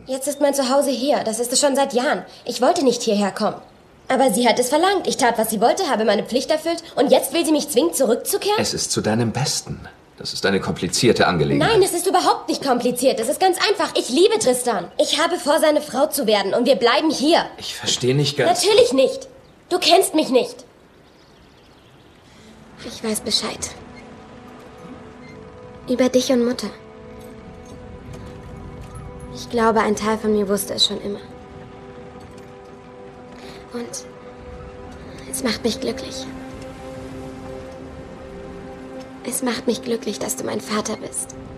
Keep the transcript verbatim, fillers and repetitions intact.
Jetzt ist mein Zuhause hier. Das ist es schon seit Jahren. Ich wollte nicht hierher kommen. Aber sie hat es verlangt. Ich tat, was sie wollte, habe meine Pflicht erfüllt. Und jetzt will sie mich zwingen, zurückzukehren? Es ist zu deinem Besten. Das ist eine komplizierte Angelegenheit. Nein, es ist überhaupt nicht kompliziert. Es ist ganz einfach. Ich liebe Tristan. Ich habe vor, seine Frau zu werden. Und wir bleiben hier. Ich verstehe nicht ganz... Natürlich nicht. Du kennst mich nicht. Ich weiß Bescheid. Über dich und Mutter. Ich glaube, ein Teil von mir wusste es schon immer. Und es macht mich glücklich. Es macht mich glücklich, dass du mein Vater bist.